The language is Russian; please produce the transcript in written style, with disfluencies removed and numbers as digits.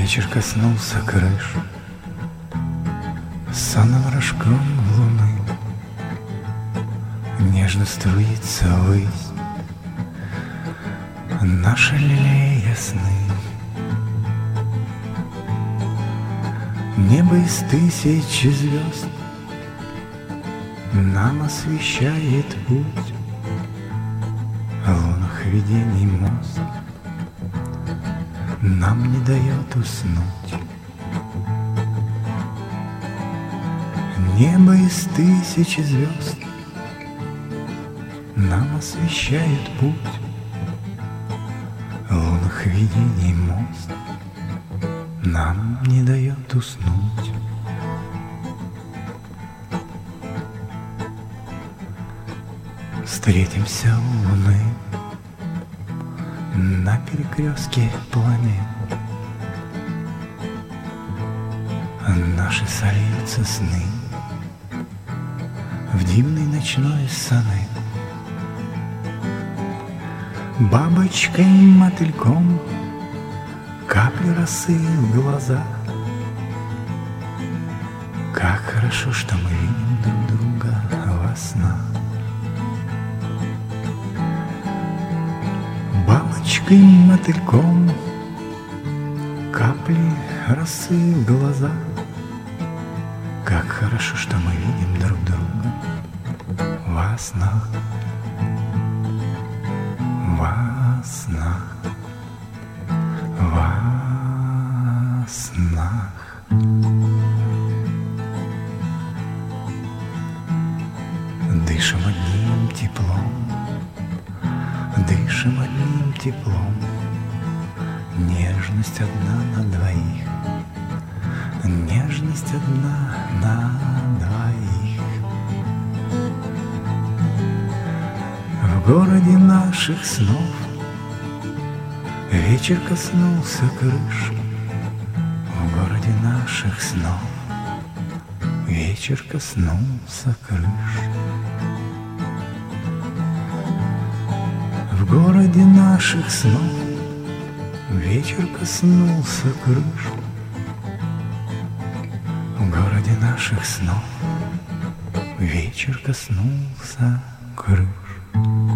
Вечер коснулся крыш сонным рожком луны. Нежно струится ввысь наша лилея сны. Небо из тысячи звезд нам освещает путь. Лунных видений мост нам не дает уснуть. Небо из тысячи звезд нам освещает путь. Лунных видений мост нам не дает уснуть. Встретимся у луны на перекрестке планет. Наши сольются сны в дивный ночной сонет. Бабочкой и мотыльком капли росы в глазах. Как хорошо, что мы видим друг друга во снах. Бабочкой и мотыльком капли росы в глазах. Как хорошо, что мы видим друг друга во снах. Во снах. Во снах. Дышим одним теплом. Дышим одним теплом. Нежность одна на двоих. Нежность одна на двоих. В городе наших снов вечер коснулся крыш. В городе наших снов вечер коснулся крыш. В городе наших снов вечер коснулся крыш. В городе наших снов вечер коснулся крыш.